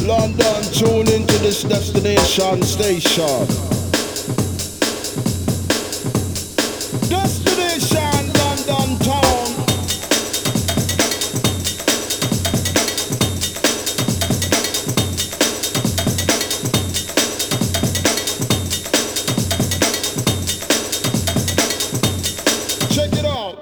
London, tune into this destination station. Destination London town. Check it out.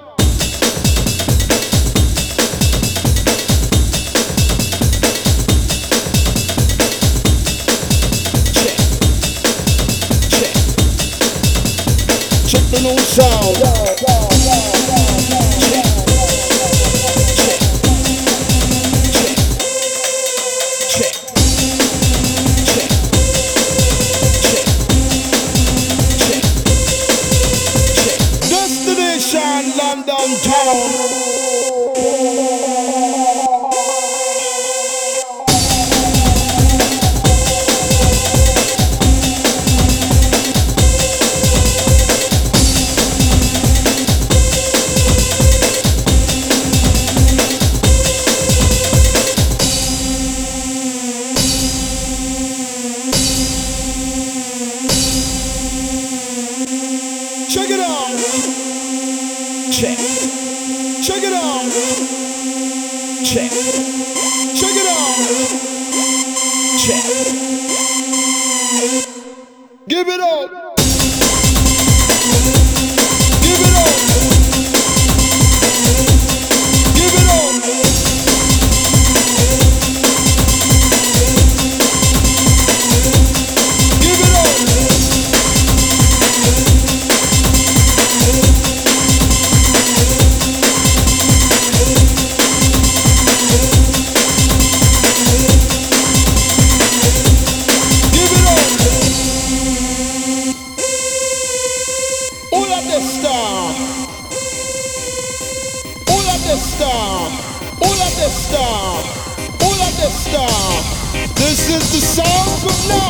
Check the new sound. Check. Destination London town. Check it out. Check. Check it out. Check. Check it out. Check. Give it up. Give it up. Give it up. Give it up. All of the star. All of the star. All of the star. All of the star. This is the song from now.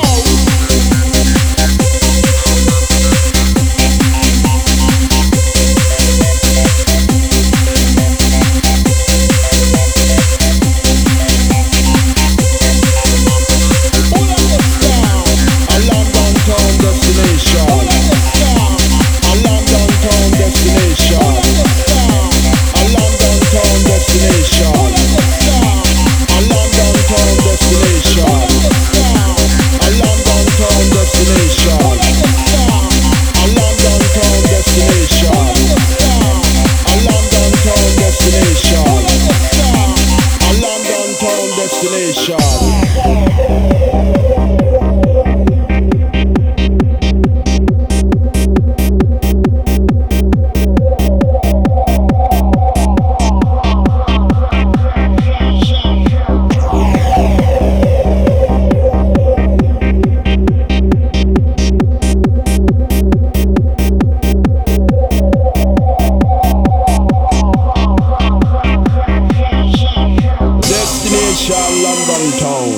London town.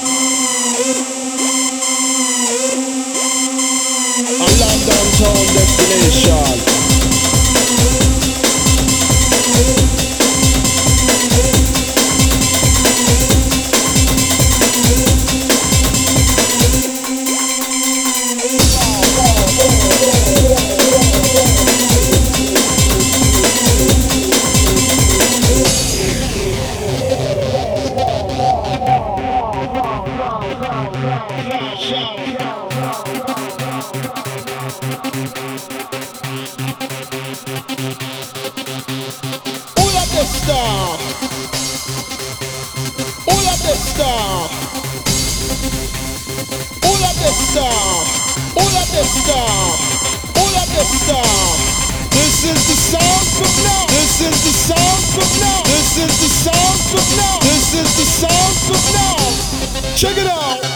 A London town destination. All of the star. All of the star. All of the star. All of the star. All of the star. This is the song from now. This is the song from now. This is the song from now. This is the song from now. Check it out.